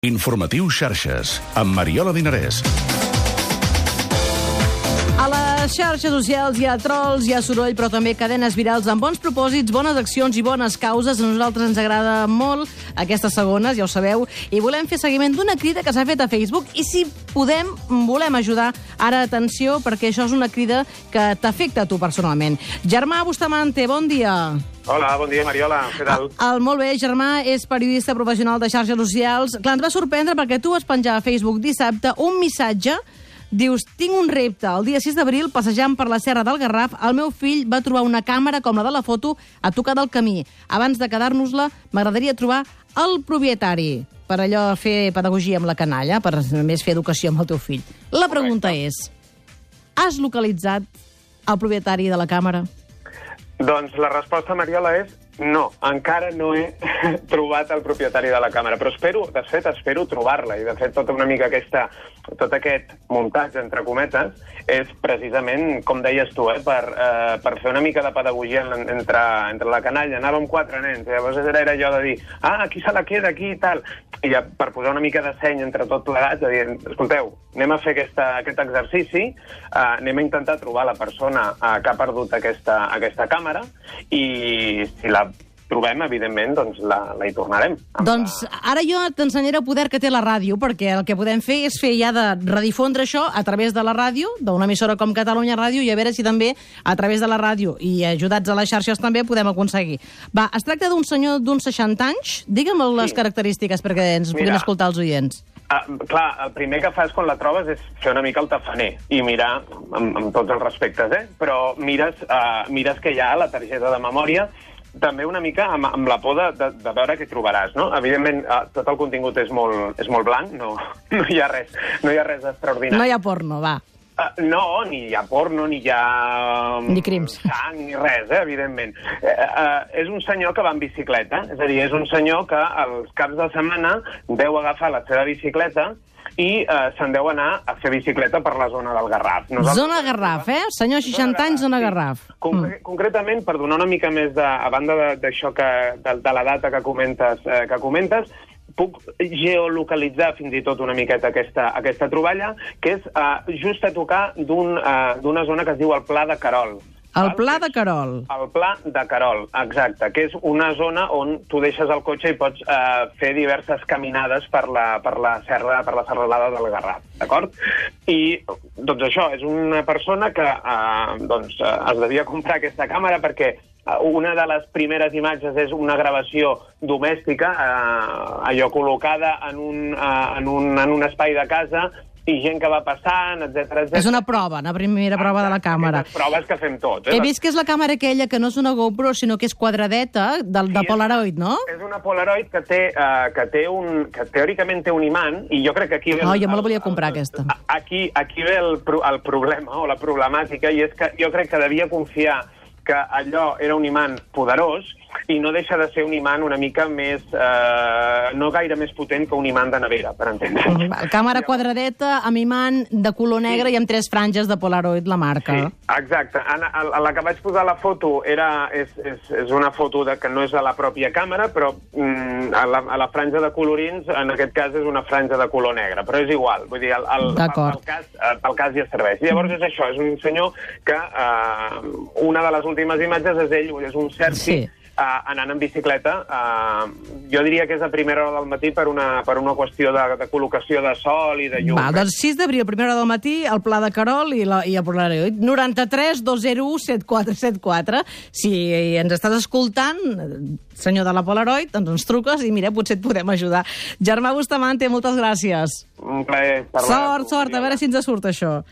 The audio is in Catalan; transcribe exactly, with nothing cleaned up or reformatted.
Informatiu Xarxes, amb Mariola Dinarès. A les xarxes socials hi ha trolls, hi ha soroll, però també cadenes virals amb bons propòsits, bones accions i bones causes. A nosaltres ens agrada molt aquestes segones, ja ho sabeu, i volem fer seguiment d'una crida que s'ha fet a Facebook i si podem, volem ajudar. Ara, atenció, perquè això és una crida que t'afecta a tu personalment. Germà Bustamante, bon dia. Hola, bon dia, Mariola. Què tal? El, el, molt bé, Germà és periodista professional de xarxes socials. Clar, ens va sorprendre perquè tu vas penjar a Facebook dissabte un missatge. Dius, tinc un repte. El dia sis d'abril, passejant per la Serra del Garraf, el meu fill va trobar una càmera com la de la foto a tocar del camí. Abans de quedar-nos-la, m'agradaria trobar el propietari, per allò fer pedagogia amb la canalla, per més fer educació amb el teu fill. La pregunta és, has localitzat el propietari de la càmera? Doncs la resposta, Mariola, és no. Encara no he trobat el propietari de la càmera, però espero, de fet, espero trobar-la. I, de fet, tota una mica aquesta, tot aquest muntatge, entre cometes, és precisament, com deies tu, eh, per, eh, per fer una mica de pedagogia entre, entre la canalla. Anàvem quatre nens, i llavors era, era allò de dir, ah, aquí se la queda, aquí i tal. I ja, per posar una mica de seny entre tot plegat, de dir, escolteu, anem a fer aquesta, aquest exercici, eh, anem a intentar trobar la persona eh, que ha perdut aquesta, aquesta càmera, i si la trobem, evidentment, doncs la, la hi tornarem. Doncs la... ara jo t'ensenyaré el poder que té la ràdio, perquè el que podem fer és fer ja de redifondre això a través de la ràdio, d'una emissora com Catalunya Ràdio, i a veure si també a través de la ràdio i ajudats a les xarxes també podem aconseguir. Va, es tracta d'un senyor d'uns seixanta anys? Digue'm les sí. característiques perquè ens puguin escoltar els oients. Uh, clar, el primer que fas quan la trobes és fer una mica el tafaner i mirar, amb, amb tots els respectes, eh? Però mires, uh, mires que hi ha la targeta de memòria, també una mica amb, amb la por de, de, de veure què trobaràs, no? Evidentment, uh, tot el contingut és molt, és molt blanc, no, no hi ha res, no hi ha res d'extraordinari. No hi ha porno, va. Uh, no, ni hi ha porno, ni hi ha... Um, ni crims. Sang, ni res, eh, evidentment. Uh, uh, és un senyor que va en bicicleta, és a dir, és un senyor que als caps de setmana deu agafar la seva bicicleta i eh, se'n deu anar a fer bicicleta per la zona del Garraf. Nosaltres... Zona Garraf, eh? Senyor seixanta anys, zona Garraf. Sí. Concre mm. Concretament, per donar una mica més de... A banda d'això que... De, de la data que comentes, eh, que comentes, puc geolocalitzar fins i tot una miqueta aquesta, aquesta troballa, que és eh, just a tocar d'una un, eh, zona que es diu el Pla de Querol. El Pla de Querol. El Pla de Querol, exacte, que és una zona on tu deixes el cotxe i pots eh, fer diverses caminades per la, per la serra, per la serralada del Garraf, d'acord? I, doncs això, és una persona que eh, doncs, eh, es devia comprar aquesta càmera perquè una de les primeres imatges és una gravació domèstica, eh, allò col·locada en un, eh, en, un, en un espai de casa, i gent que va passant, etcètera, etcètera. És una prova, una primera prova Exacte, de la càmera. Les proves que fem tots. Eh? He vist que és la càmera aquella que no és una GoPro, sinó que és quadradeta, de, de sí, Polaroid, no? És una Polaroid que té, uh, que té un... que teòricament té un imant, i jo crec que aquí... Ve oh, jo me la volia comprar, el, aquesta. Aquí, aquí ve el, el problema, o la problemàtica, i és que jo crec que devia confiar que allò era un imant poderós i no deixa de ser un imant una mica més... Eh, no gaire més potent que un imant de nevera, per entendre. Mm, càmera quadradeta, amb imant de color negre sí. i amb tres franges de Polaroid, la marca. Sí, exacte. A, a, a la que vaig posar la foto era, és, és, és una foto de, que no és de la pròpia càmera, però mm, a, la, a la franja de colorins, en aquest cas, és una franja de color negre, però és igual. Vull dir, el, el, pel, cas, pel cas ja serveix. Llavors és això, és un senyor que eh, una de les últimes imatges és ell, és un selfie, sí. Uh, anant en bicicleta. Uh, jo diria que és a primera hora del matí per una, per una qüestió de, de col·locació de sol i de llum. Va, doncs sis d'abril, primera hora del matí, el Pla de Querol i, la, i el Polaroid. noranta-tres dos zero u setanta quatre setanta quatre. Si ens estàs escoltant, senyor de la Polaroid, doncs ens truques i mira, potser et podem ajudar. Germà Bustamante, moltes gràcies. Un plaer parlar. Sort, sort, a veure si ens surt això.